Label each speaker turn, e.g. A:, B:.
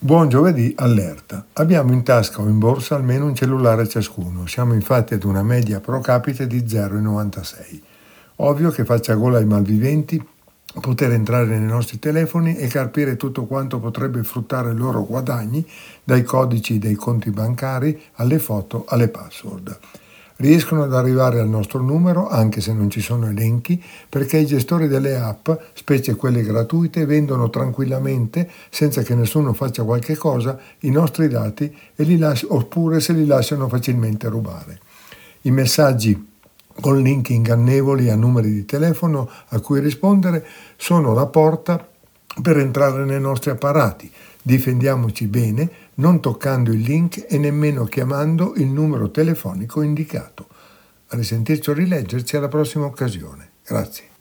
A: Buon giovedì, allerta. Abbiamo in tasca o in borsa almeno un cellulare ciascuno. Siamo infatti ad una media pro capite di 0,96. Ovvio che faccia gola ai malviventi poter entrare nei nostri telefoni e carpire tutto quanto potrebbe fruttare i loro guadagni, dai codici dei conti bancari alle foto alle password. Riescono ad arrivare al nostro numero anche se non ci sono elenchi, perché i gestori delle app, specie quelle gratuite, vendono tranquillamente, senza che nessuno faccia qualche cosa, i nostri dati oppure se li lasciano facilmente rubare. I messaggi con link ingannevoli a numeri di telefono a cui rispondere sono la porta per entrare nei nostri apparati. Difendiamoci bene, non toccando il link e nemmeno chiamando il numero telefonico indicato. A risentirci o rileggerci alla prossima occasione. Grazie.